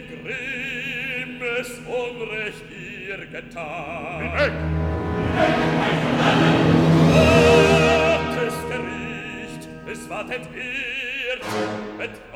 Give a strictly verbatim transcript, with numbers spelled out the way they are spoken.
dem grimmes Unrecht ihr getan. Weg! Gottes Gericht, es wartet ihr, mit